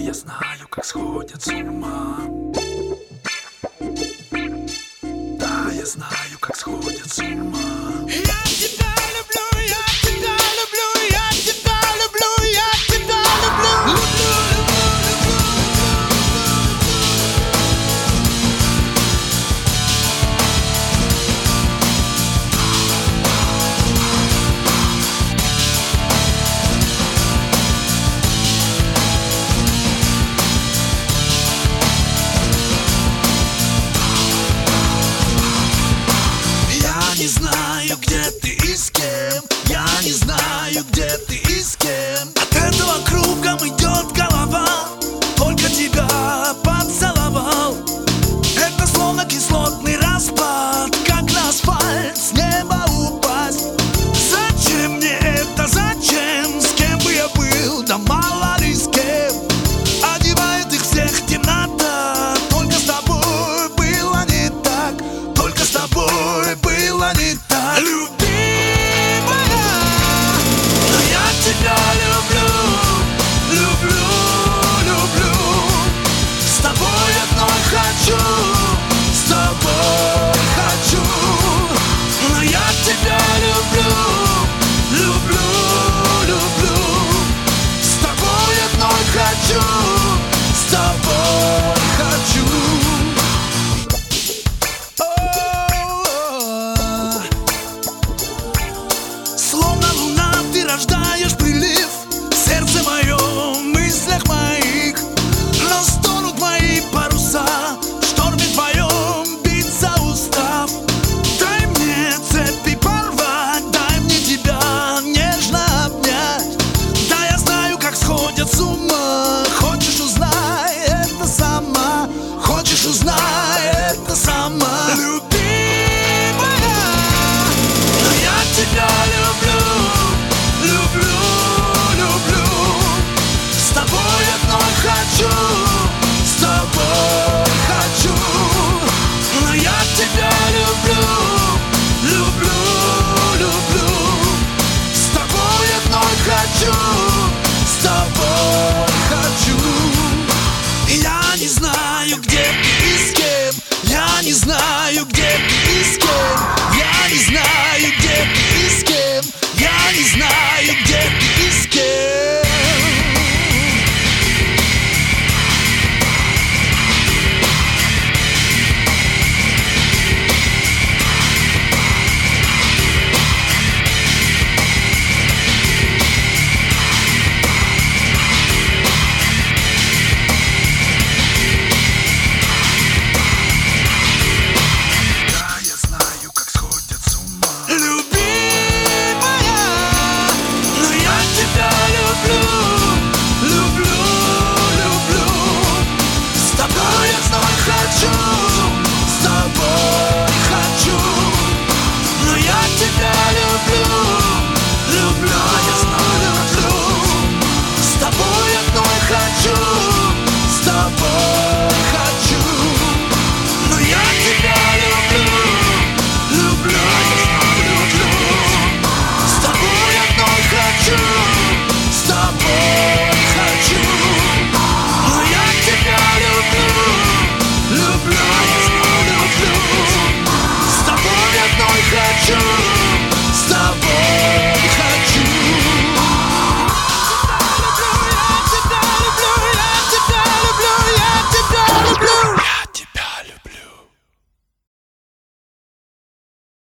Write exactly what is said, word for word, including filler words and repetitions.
Я знаю, как сходят с ума. Да, я знаю, как сходят с ума. Я тебя люблю, я тебя люблю, я тебя люблю, я тебя люблю. Люблю, люблю, Я не знаю, где ты и с кем. Я не знаю, где ты и с кем. от этого кругом идет голова. Только тебя поцеловал. Это словно кислотный распад, как на асфальт с неба упасть. Зачем мне это, зачем? С кем бы я был, да мало ли с кем. Одевает их всех темнота. Только с тобой было не так. Только с тобой было не так. Любимая, но я тебя